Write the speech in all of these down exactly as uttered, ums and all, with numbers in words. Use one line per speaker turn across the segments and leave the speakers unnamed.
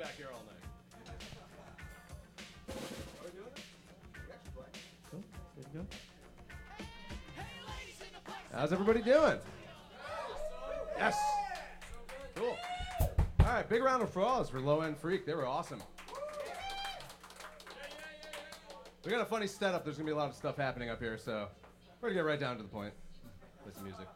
back here all night. Are we doing it?
Cool. Good to go.
How's everybody doing? Yes. Cool. All right, big round of applause for Low End Freak. They were awesome. We got a funny setup. There's going to be a lot of stuff happening up here, so we're going to get right down to the point with some music.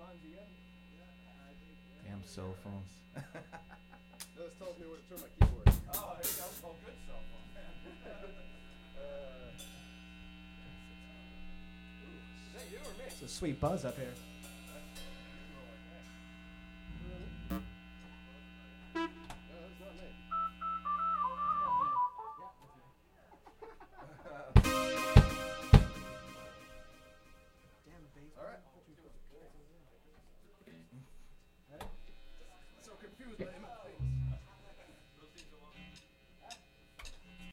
Damn cell phones.
No, this tells me where to turn my keyboard.
Oh, that was all good cell phone.
uh, is that you or me?
It's a sweet buzz up here.